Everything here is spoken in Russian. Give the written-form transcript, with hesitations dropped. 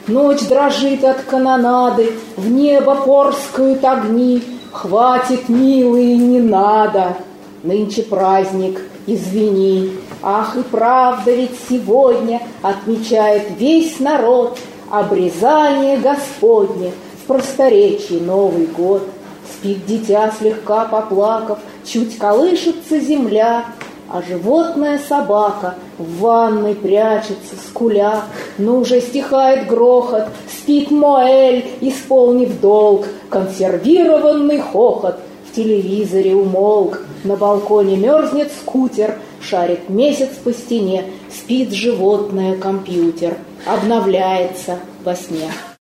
Ночь дрожит от канонады, в небо порскают огни. Хватит, милый, не надо, нынче праздник, извини. Ах, и правда ведь сегодня отмечает весь народ обрезание Господне, в просторечии Новый год. Спит дитя, слегка поплакав, чуть колышется земля, а животная собака в ванной прячется, скуля. Но уже стихает грохот, спит Моэль, исполнив долг. Консервированный хохот в телевизоре умолк. На балконе мерзнет скутер, шарит месяц по стене. Спит животное компьютер, обновляется во сне.